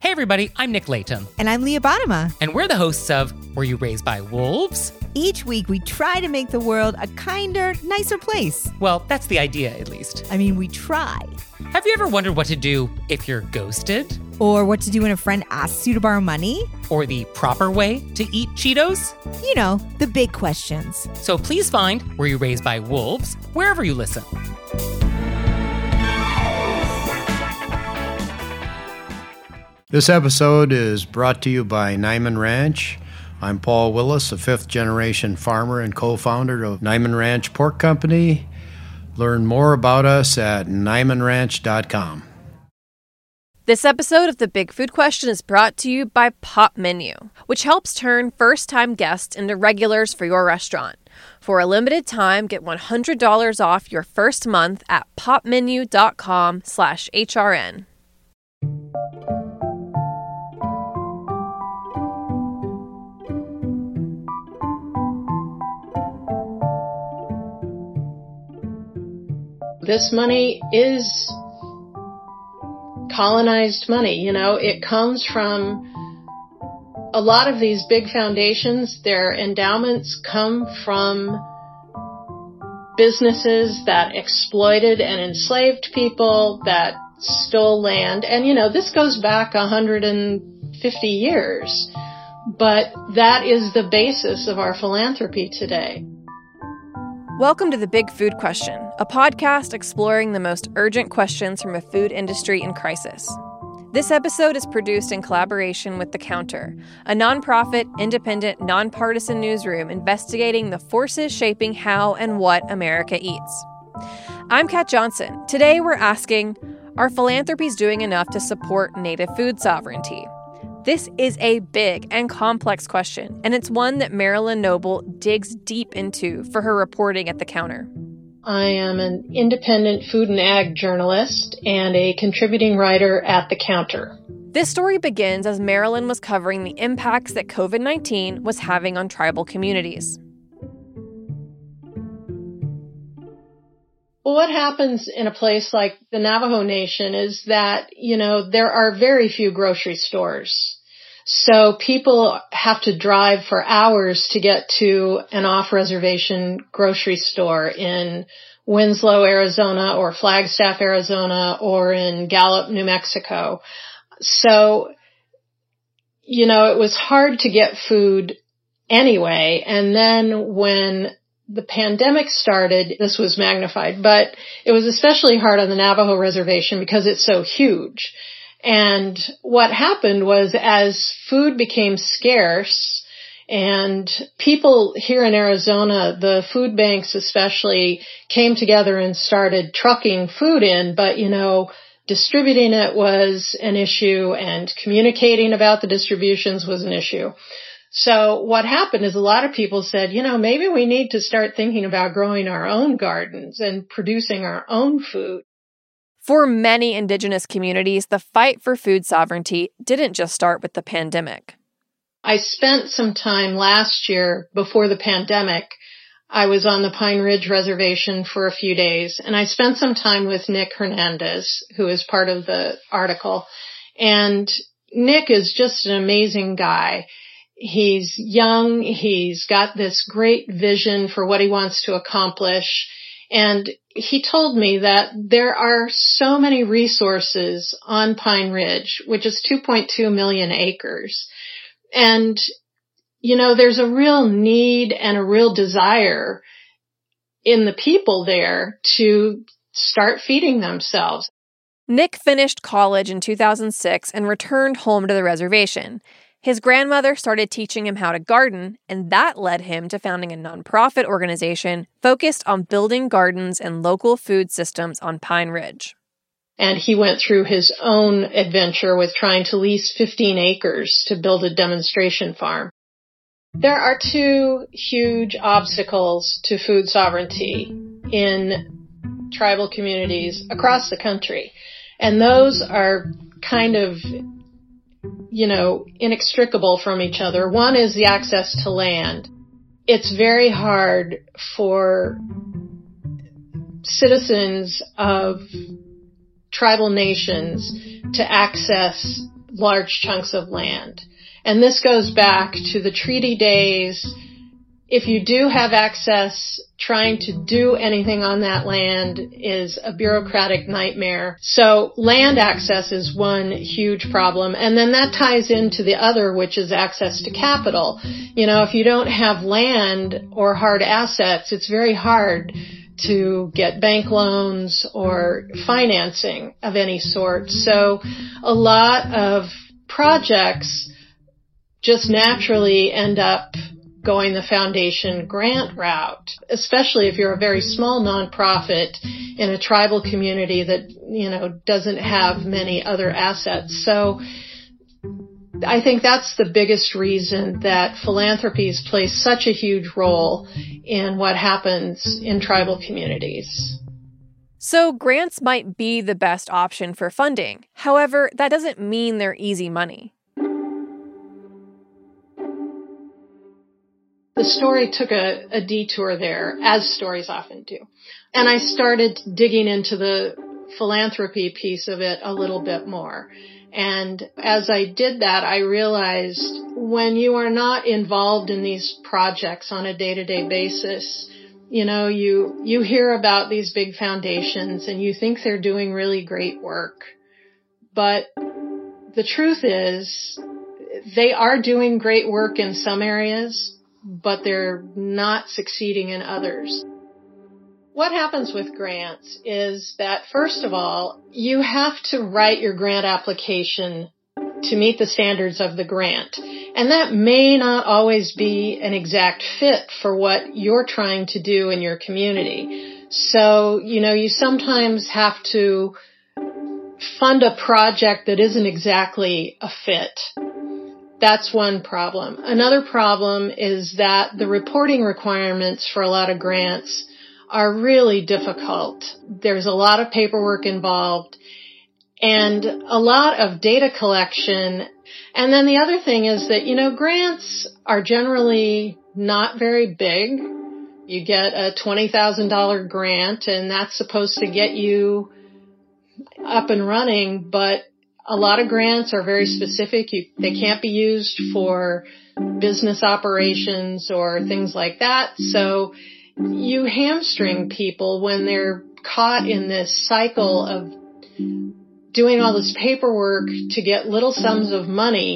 Hey everybody, I'm Nick Layton. And I'm Leah Bottima. And we're the hosts of Were You Raised by Wolves? Each week we try to make the world a kinder, nicer place. Well, that's the idea, at least. I mean, we try. Have you ever wondered what to do if you're ghosted? Or what to do when a friend asks you to borrow money? Or the proper way to eat Cheetos? You know, the big questions. So please find Were You Raised by Wolves wherever you listen. This episode is brought to you by Niman Ranch. I'm Paul Willis, a fifth-generation farmer and co-founder of Niman Ranch Pork Company. Learn more about us at nimanranch.com. This episode of The Big Food Question is brought to you by Pop Menu, which helps turn first-time guests into regulars for your restaurant. For a limited time, get $100 off your first month at popmenu.com/HRN. This money is colonized money. You know, it comes from a lot of these big foundations. Their endowments come from businesses that exploited and enslaved people, that stole land. And, you know, this goes back 150 years. But that is the basis of our philanthropy today. Welcome to The Big Food Question, a podcast exploring the most urgent questions from a food industry in crisis. This episode is produced in collaboration with The Counter, a nonprofit, independent, nonpartisan newsroom investigating the forces shaping how and what America eats. I'm Kat Johnson. Today we're asking, are philanthropies doing enough to support native food sovereignty? This is a big and complex question, and it's one that Marilyn Noble digs deep into for her reporting at The Counter. I am an independent food and ag journalist and a contributing writer at The Counter. This story begins as Marilyn was covering the impacts that COVID-19 was having on tribal communities. Well, what happens in a place like the Navajo Nation is that, you know, there are very few grocery stores. So people have to drive for hours to get to an off-reservation grocery store in Winslow, Arizona, or Flagstaff, Arizona, or in Gallup, New Mexico. So, you know, it was hard to get food anyway. And then when the pandemic started, this was magnified, but it was especially hard on the Navajo reservation because it's so huge. And what happened was as food became scarce and people here in Arizona, the food banks especially, came together and started trucking food in, but, you know, distributing it was an issue and communicating about the distributions was an issue. So what happened is a lot of people said, you know, maybe we need to start thinking about growing our own gardens and producing our own food. For many indigenous communities, the fight for food sovereignty didn't just start with the pandemic. I spent some time last year before the pandemic. I was on the Pine Ridge Reservation for a few days, and I spent some time with Nick Hernandez, who is part of the article. And Nick is just an amazing guy. He's young, he's got this great vision for what he wants to accomplish, and he told me that there are so many resources on Pine Ridge, which is 2.2 million acres, and, you know, there's a real need and a real desire in the people there to start feeding themselves. Nick finished college in 2006 and returned home to the reservation. His grandmother started teaching him how to garden, and that led him to founding a nonprofit organization focused on building gardens and local food systems on Pine Ridge. And he went through his own adventure with trying to lease 15 acres to build a demonstration farm. There are two huge obstacles to food sovereignty in tribal communities across the country, and those are kind of, you know, inextricable from each other. One is the access to land. It's very hard for citizens of tribal nations to access large chunks of land. And this goes back to the treaty days. If you do have access, trying to do anything on that land is a bureaucratic nightmare. So land access is one huge problem. And then that ties into the other, which is access to capital. If you don't have land or hard assets, it's very hard to get bank loans or financing of any sort. So a lot of projects just naturally end up going the foundation grant route, especially if you're a very small nonprofit in a tribal community that, doesn't have many other assets. So I think that's the biggest reason that philanthropies play such a huge role in what happens in tribal communities. So grants might be the best option for funding. However, that doesn't mean they're easy money. The story took a detour there, as stories often do. And I started digging into the philanthropy piece of it a little bit more. And as I did that, I realized when you are not involved in these projects on a day-to-day basis, you hear about these big foundations and you think they're doing really great work. But the truth is, they are doing great work in some areas, but they're not succeeding in others. What happens with grants is that, first of all, you have to write your grant application to meet the standards of the grant. And that may not always be an exact fit for what you're trying to do in your community. So, you sometimes have to fund a project that isn't exactly a fit. That's one problem. Another problem is that the reporting requirements for a lot of grants are really difficult. There's a lot of paperwork involved and a lot of data collection. And then the other thing is that, grants are generally not very big. You get a $20,000 grant and that's supposed to get you up and running, but a lot of grants are very specific. They can't be used for business operations or things like that. So you hamstring people when they're caught in this cycle of doing all this paperwork to get little sums of money.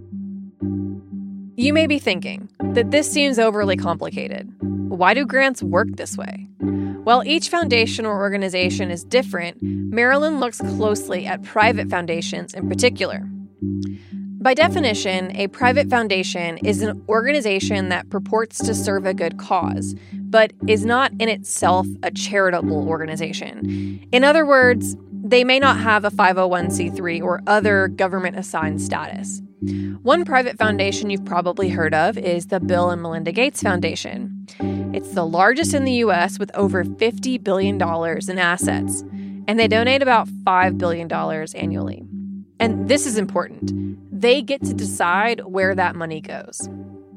You may be thinking that this seems overly complicated. Why do grants work this way? While each foundation or organization is different, Marilyn looks closely at private foundations in particular. By definition, a private foundation is an organization that purports to serve a good cause, but is not in itself a charitable organization. In other words, they may not have a 501c3 or other government-assigned status. One private foundation you've probably heard of is the Bill and Melinda Gates Foundation. It's the largest in the U.S. with over $50 billion in assets, and they donate about $5 billion annually. And this is important. They get to decide where that money goes.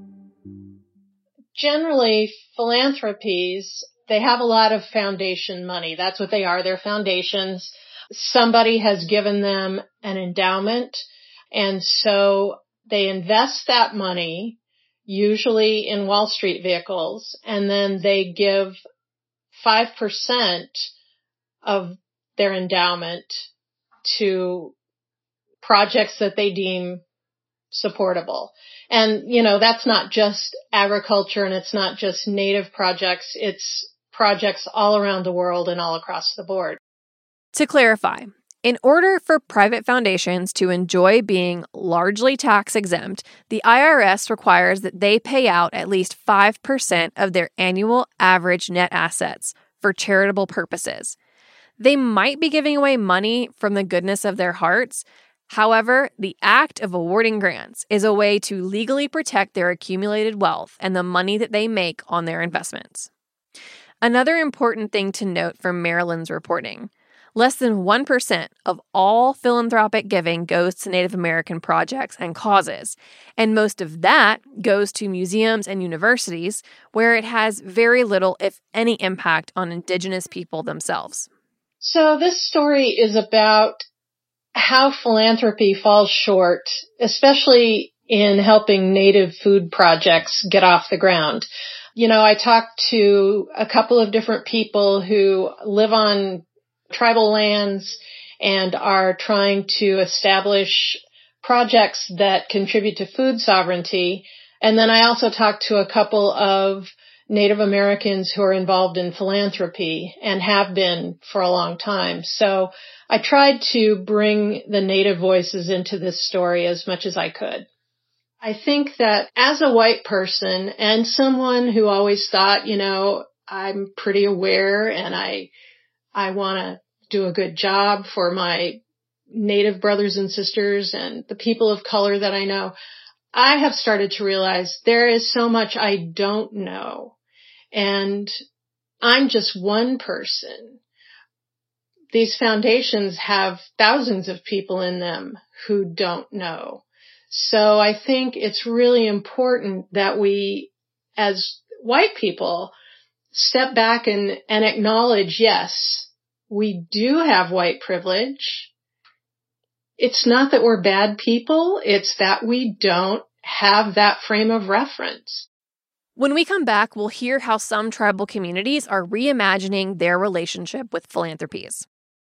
Generally, philanthropies, they have a lot of foundation money. That's what they are. They're foundations. Somebody has given them an endowment, and so they invest that money, usually in Wall Street vehicles, and then they give 5% of their endowment to projects that they deem supportable. And, that's not just agriculture and it's not just native projects. It's projects all around the world and all across the board. To clarify, in order for private foundations to enjoy being largely tax exempt, the IRS requires that they pay out at least 5% of their annual average net assets for charitable purposes. They might be giving away money from the goodness of their hearts. However, the act of awarding grants is a way to legally protect their accumulated wealth and the money that they make on their investments. Another important thing to note from Marilyn's reporting: less than 1% of all philanthropic giving goes to Native American projects and causes, and most of that goes to museums and universities, where it has very little, if any, impact on Indigenous people themselves. So this story is about how philanthropy falls short, especially in helping native food projects get off the ground. I talked to a couple of different people who live on tribal lands and are trying to establish projects that contribute to food sovereignty. And then I also talked to a couple of Native Americans who are involved in philanthropy and have been for a long time. So I tried to bring the Native voices into this story as much as I could. I think that as a white person and someone who always thought, I'm pretty aware and I want to do a good job for my Native brothers and sisters and the people of color that I know, I have started to realize there is so much I don't know. And I'm just one person. These foundations have thousands of people in them who don't know. So I think it's really important that we, as white people, step back and acknowledge, yes, we do have white privilege. It's not that we're bad people. It's that we don't have that frame of reference. When we come back, we'll hear how some tribal communities are reimagining their relationship with philanthropies.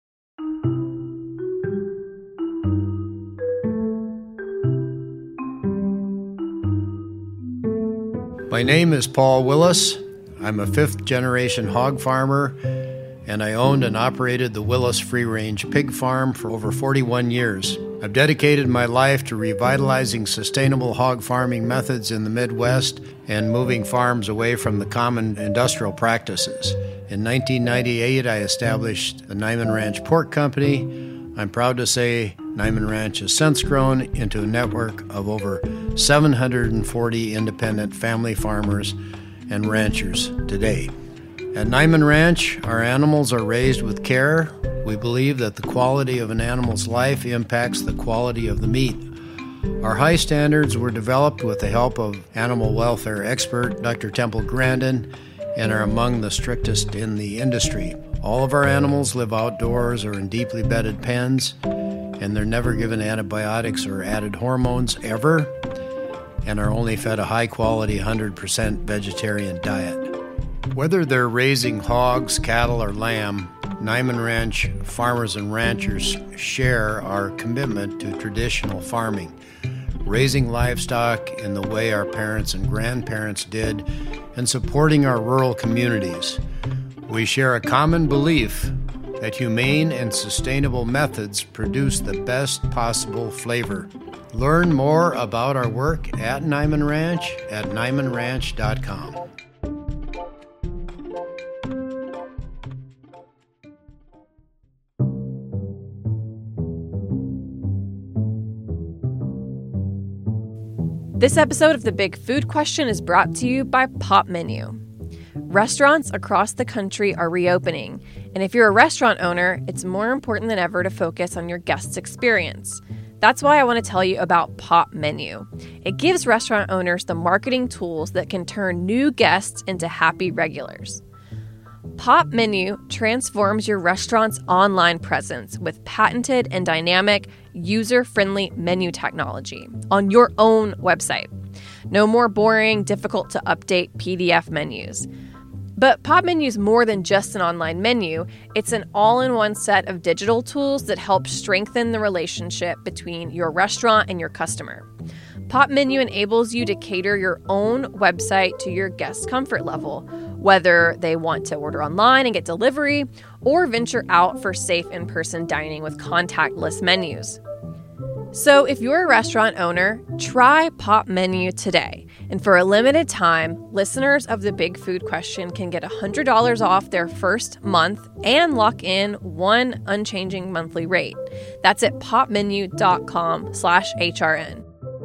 My name is Paul Willis. I'm a fifth-generation hog farmer, and I owned and operated the Willis Free-Range Pig Farm for over 41 years. I've dedicated my life to revitalizing sustainable hog farming methods in the Midwest and moving farms away from the common industrial practices. In 1998, I established the Niman Ranch Pork Company. I'm proud to say Niman Ranch has since grown into a network of over 740 independent family farmers and ranchers today. At Niman Ranch, our animals are raised with care. We believe that the quality of an animal's life impacts the quality of the meat. Our high standards were developed with the help of animal welfare expert Dr. Temple Grandin and are among the strictest in the industry. All of our animals live outdoors or in deeply bedded pens, and they're never given antibiotics or added hormones ever, and are only fed a high-quality 100% vegetarian diet. Whether they're raising hogs, cattle, or lamb, Niman Ranch farmers and ranchers share our commitment to traditional farming, raising livestock in the way our parents and grandparents did, and supporting our rural communities. We share a common belief that humane and sustainable methods produce the best possible flavor. Learn more about our work at Niman Ranch at nimanranch.com. This episode of The Big Food Question is brought to you by Popmenu. Restaurants across the country are reopening, and if you're a restaurant owner, it's more important than ever to focus on your guests' experience. That's why I want to tell you about Popmenu. It gives restaurant owners the marketing tools that can turn new guests into happy regulars. Popmenu transforms your restaurant's online presence with patented and dynamic, user-friendly menu technology on your own website. No more boring, difficult-to-update PDF menus. But Popmenu is more than just an online menu. It's an all-in-one set of digital tools that help strengthen the relationship between your restaurant and your customer. Popmenu enables you to cater your own website to your guests' comfort level, whether they want to order online and get delivery or venture out for safe in-person dining with contactless menus. So if you're a restaurant owner, try Popmenu today. And for a limited time, listeners of The Big Food Question can get $100 off their first month and lock in one unchanging monthly rate. That's at popmenu.com/HRN.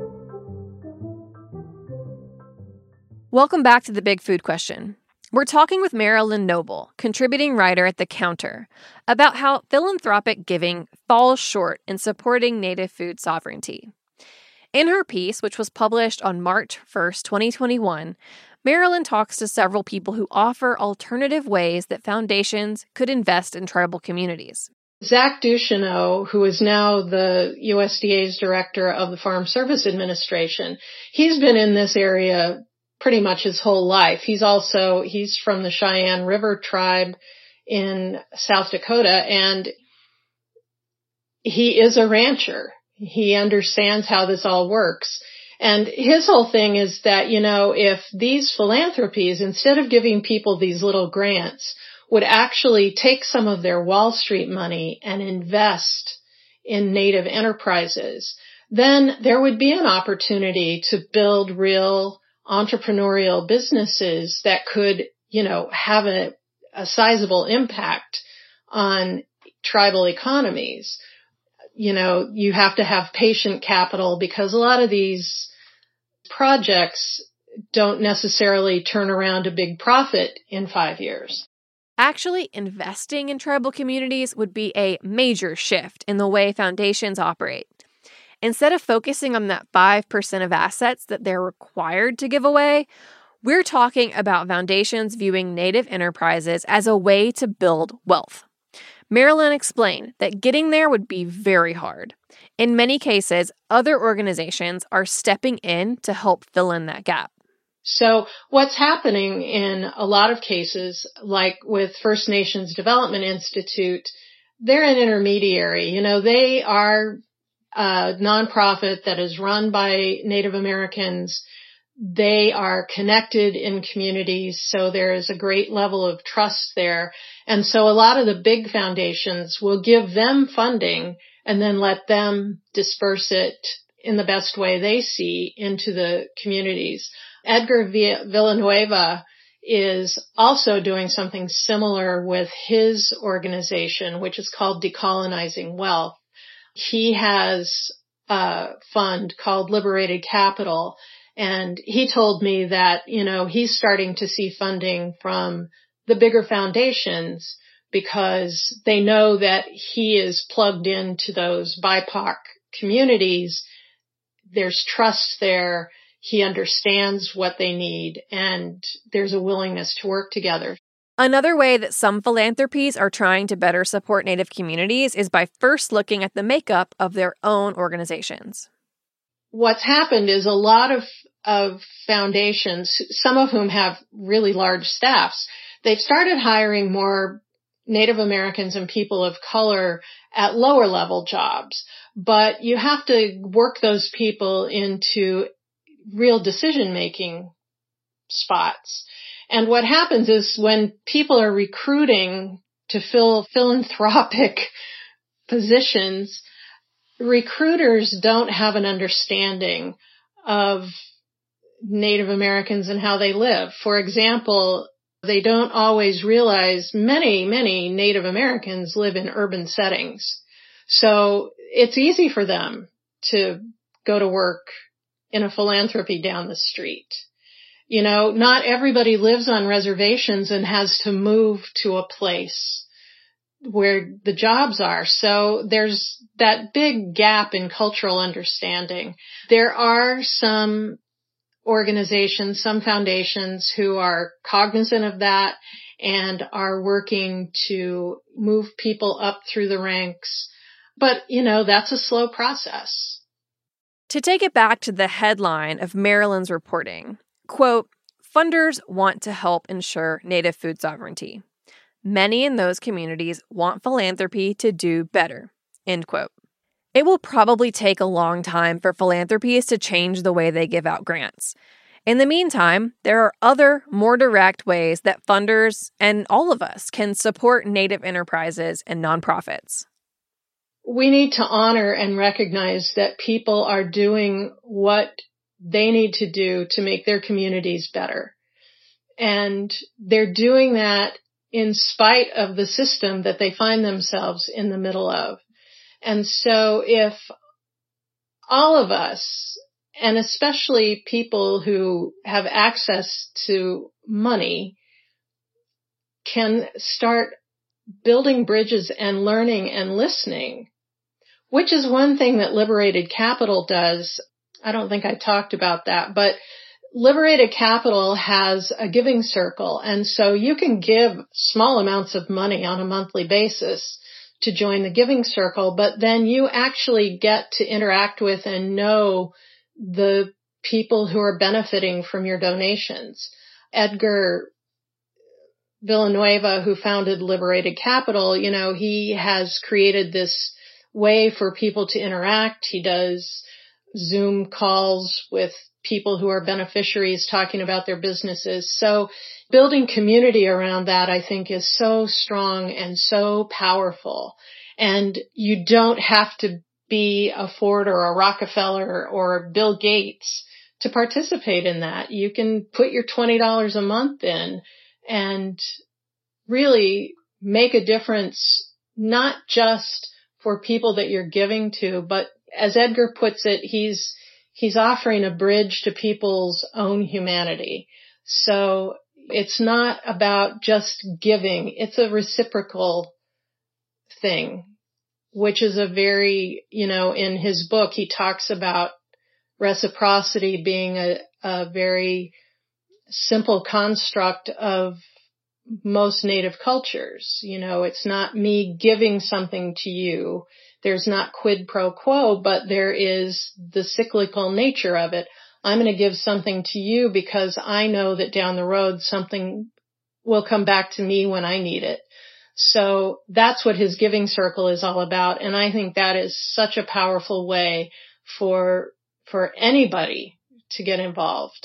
Welcome back to The Big Food Question. We're talking with Marilyn Noble, contributing writer at The Counter, about how philanthropic giving falls short in supporting Native food sovereignty. In her piece, which was published on March 1st, 2021, Marilyn talks to several people who offer alternative ways that foundations could invest in tribal communities. Zach Ducheneau, who is now the USDA's director of the Farm Service Administration, he's been in this area pretty much his whole life. He's from the Cheyenne River tribe in South Dakota, and he is a rancher. He understands how this all works. And his whole thing is that, if these philanthropies, instead of giving people these little grants, would actually take some of their Wall Street money and invest in Native enterprises, then there would be an opportunity to build real entrepreneurial businesses that could, have a sizable impact on tribal economies. You have to have patient capital because a lot of these projects don't necessarily turn around a big profit in 5 years. Actually, investing in tribal communities would be a major shift in the way foundations operate. Instead of focusing on that 5% of assets that they're required to give away, we're talking about foundations viewing Native enterprises as a way to build wealth. Marilyn explained that getting there would be very hard. In many cases, other organizations are stepping in to help fill in that gap. So what's happening in a lot of cases, like with First Nations Development Institute, they're an intermediary. They are a nonprofit that is run by Native Americans. They are connected in communities, so there is a great level of trust there. And so a lot of the big foundations will give them funding and then let them disperse it in the best way they see into the communities. Edgar Villanueva is also doing something similar with his organization, which is called Decolonizing Wealth. He has a fund called Liberated Capital, and he told me that, he's starting to see funding from the bigger foundations because they know that he is plugged into those BIPOC communities. There's trust there. He understands what they need, and there's a willingness to work together. Another way that some philanthropies are trying to better support Native communities is by first looking at the makeup of their own organizations. What's happened is a lot of foundations, some of whom have really large staffs, they've started hiring more Native Americans and people of color at lower level jobs. But you have to work those people into real decision-making spots. And what happens is when people are recruiting to fill philanthropic positions, recruiters don't have an understanding of Native Americans and how they live. For example, they don't always realize many Native Americans live in urban settings. So it's easy for them to go to work in a philanthropy down the street. Not everybody lives on reservations and has to move to a place where the jobs are. So there's that big gap in cultural understanding. There are some organizations, some foundations who are cognizant of that and are working to move people up through the ranks. But, that's a slow process. To take it back to the headline of Marilyn's reporting, quote, funders want to help ensure Native food sovereignty. Many in those communities want philanthropy to do better, end quote. It will probably take a long time for philanthropies to change the way they give out grants. In the meantime, there are other, more direct ways that funders and all of us can support Native enterprises and nonprofits. We need to honor and recognize that people are doing what they need to do to make their communities better. And they're doing that in spite of the system that they find themselves in the middle of. And so if all of us, and especially people who have access to money, can start building bridges and learning and listening, which is one thing that Liberated Capital does. I don't think I talked about that, but Liberated Capital has a giving circle. And so you can give small amounts of money on a monthly basis to join the Giving Circle, but then you actually get to interact with and know the people who are benefiting from your donations. Edgar Villanueva, who founded Liberated Capital, he has created this way for people to interact. He does Zoom calls with people who are beneficiaries talking about their businesses. So building community around that, I think, is so strong and so powerful. And you don't have to be a Ford or a Rockefeller or Bill Gates to participate in that. You can put your $20 a month in and really make a difference, not just for people that you're giving to, but as Edgar puts it, he's offering a bridge to people's own humanity. So it's not about just giving. It's a reciprocal thing, which is a very, in his book, he talks about reciprocity being a very simple construct of most Native cultures. It's not me giving something to you. There's not quid pro quo, but there is the cyclical nature of it. I'm going to give something to you because I know that down the road something will come back to me when I need it. So that's what his Giving Circle is all about. And I think that is such a powerful way for anybody to get involved.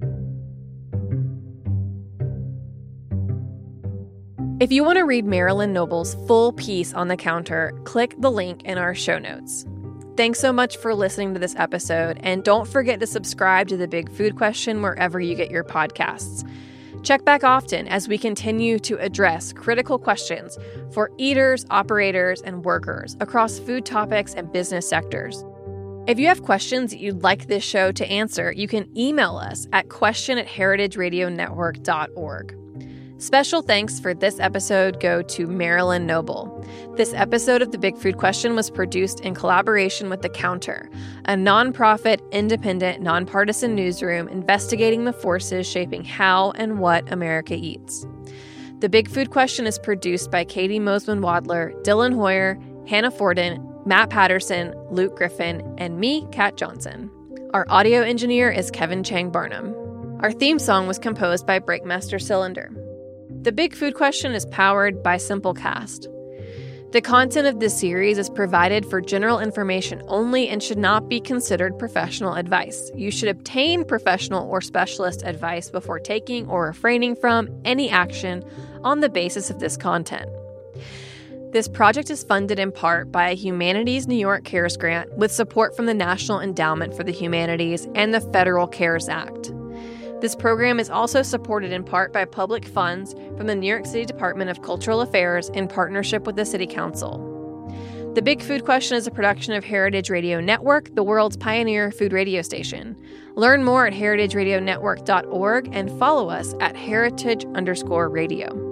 If you want to read Marilyn Noble's full piece on The Counter, click the link in our show notes. Thanks so much for listening to this episode, and don't forget to subscribe to The Big Food Question wherever you get your podcasts. Check back often as we continue to address critical questions for eaters, operators, and workers across food topics and business sectors. If you have questions that you'd like this show to answer, you can email us at question@heritageradionetwork.org. Special thanks for this episode go to Marilyn Noble. This episode of The Big Food Question was produced in collaboration with The Counter, a nonprofit, independent, nonpartisan newsroom investigating the forces shaping how and what America eats. The Big Food Question is produced by Katie Mosman-Wadler, Dylan Hoyer, Hannah Forden, Matt Patterson, Luke Griffin, and me, Kat Johnson. Our audio engineer is Kevin Chang Barnum. Our theme song was composed by Breakmaster Cylinder. The Big Food Question is powered by Simplecast. The content of this series is provided for general information only and should not be considered professional advice. You should obtain professional or specialist advice before taking or refraining from any action on the basis of this content. This project is funded in part by a Humanities New York Cares grant with support from the National Endowment for the Humanities and the Federal CARES Act. This program is also supported in part by public funds from the New York City Department of Cultural Affairs in partnership with the City Council. The Big Food Question is a production of Heritage Radio Network, the world's pioneer food radio station. Learn more at heritageradionetwork.org and follow us at heritage_radio.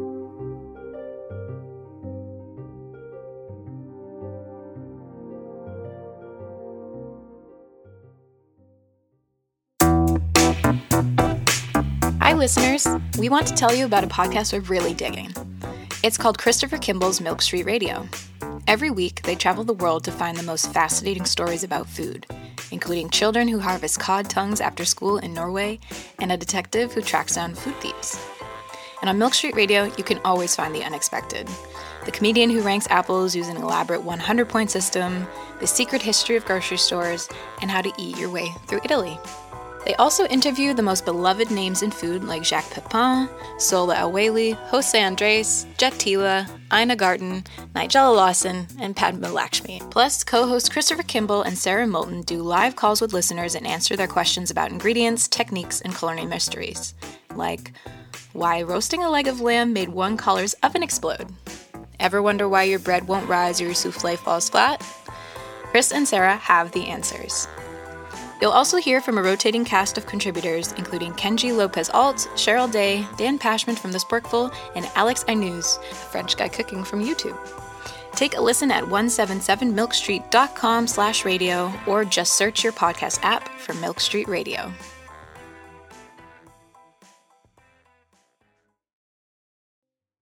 Hi, listeners. We want to tell you about a podcast we're really digging. It's called Christopher Kimball's Milk Street Radio. Every week, they travel the world to find the most fascinating stories about food, including children who harvest cod tongues after school in Norway and a detective who tracks down food thieves. And on Milk Street Radio, you can always find the unexpected. The comedian who ranks apples using an elaborate 100-point system, the secret history of grocery stores, and how to eat your way through Italy. They also interview the most beloved names in food like Jacques Pepin, Sola El-Waylly, Jose Andres, Jet Tila, Ina Garten, Nigella Lawson, and Padma Lakshmi. Plus, co-hosts Christopher Kimball and Sarah Moulton do live calls with listeners and answer their questions about ingredients, techniques, and culinary mysteries. Like, why roasting a leg of lamb made one caller's oven explode? Ever wonder why your bread won't rise or your souffle falls flat? Chris and Sarah have the answers. You'll also hear from a rotating cast of contributors, including Kenji Lopez-Alt, Cheryl Day, Dan Pashman from The Sporkful, and Alex Ainuz, a French guy cooking from YouTube. Take a listen at 177milkstreet.com/radio or just search your podcast app for Milk Street Radio.